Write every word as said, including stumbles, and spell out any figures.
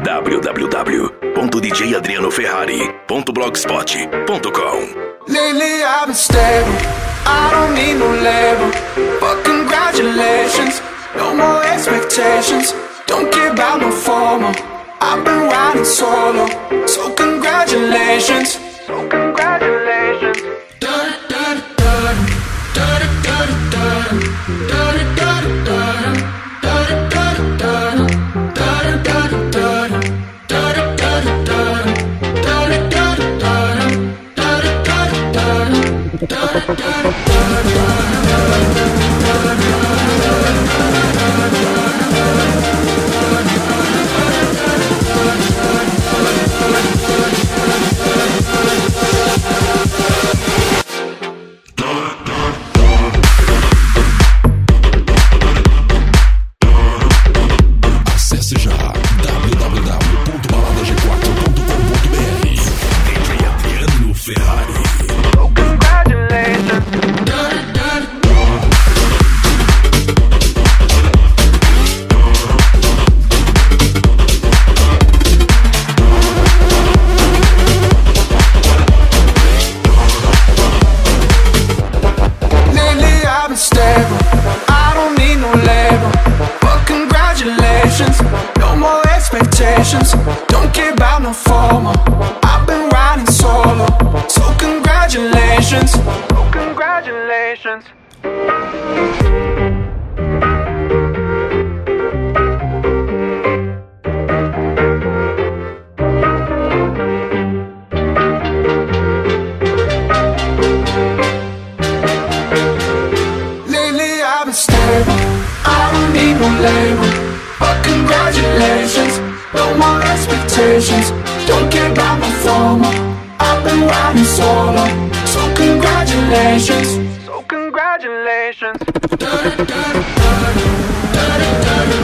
w w w ponto d j adriano ferrari ponto blogspot ponto com. Lately I've been stable, I don't need no label, but congratulations, no more expectations, don't care about no formal, I've been riding solo, so congratulations, so congratulations. Acesse já w w w ponto balada g quatro ponto com ponto b r. D J Adriano Ferrari. So congratulations. Lately I've been stable, I don't need no label, but congratulations, no more expectations, don't care about no formal, I've been riding solo, so congratulations, so congratulations. Lately I've been stable, I don't need no label, but congratulations, no more expectations, don't care about my formal, I've been riding solo, so congratulations, so congratulations.